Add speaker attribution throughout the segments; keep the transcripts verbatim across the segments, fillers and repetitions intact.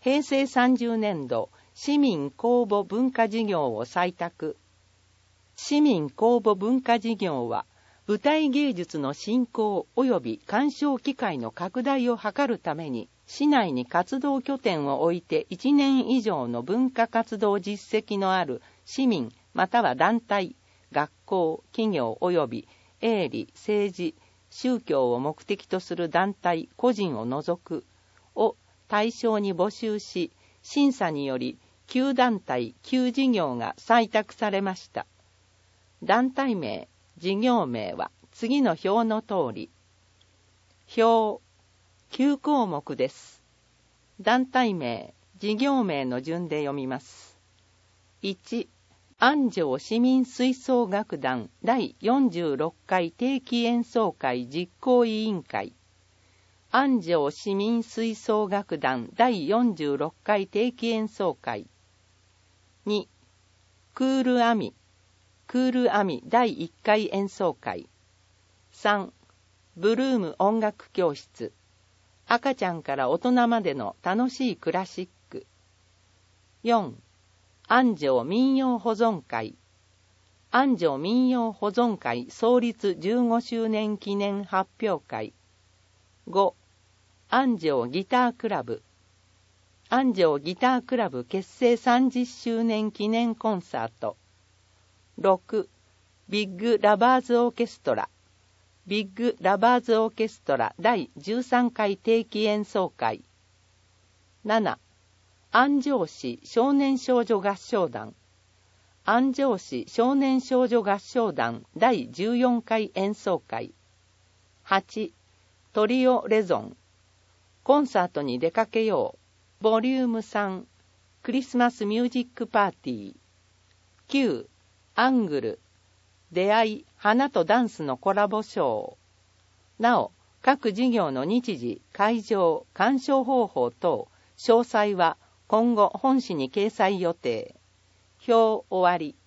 Speaker 1: へいせいさんじゅうねんど市民公募文化事業を採択。市民公募文化事業は、舞台芸術の振興及び鑑賞機会の拡大を図るために、市内に活動拠点を置いていちねん以上の文化活動実績のある市民または団体、学校、企業及び営利、政治、宗教を目的とする団体、個人を除くを対象に募集し、審査によりき団体、き事業が採択されました。団体名、事業名は次の表の通り。表、きゅう項目です。団体名、事業名の順で読みます。いち、安城市民吹奏楽団だいよんじゅうろっかい定期演奏会実行委員会。安城市民吹奏楽団だいよんじゅうろっかい定期演奏会。に、クールアミ、クールアミだいいっかい演奏会。さん、ブルーム音楽教室。赤ちゃんから大人までの楽しいクラシック。よん、安城民謡保存会。安城民謡保存会創立じゅうごしゅうねん記念発表会。ご、安城ギタークラブ。安城ギタークラブ結成さんじゅっしゅうねん記念コンサート。ろく、ビッグラバーズオーケストラ。ビッグラバーズオーケストラだいじゅうさんかい定期演奏会。なな、安城市少年少女合唱団。安城市少年少女合唱団だいじゅうよんかい演奏会。はち、トリオレゾン。コンサートに出かけよう。ボリュームさん、クリスマスミュージックパーティー。きゅう、アングル。出会い、花とダンスのコラボショー。なお、各事業の日時、会場、鑑賞方法等、詳細は今後本誌に掲載予定。表終わり。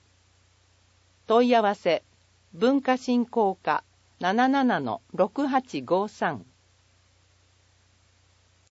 Speaker 1: 問い合わせ、文化振興課 ななななのろくはちごさん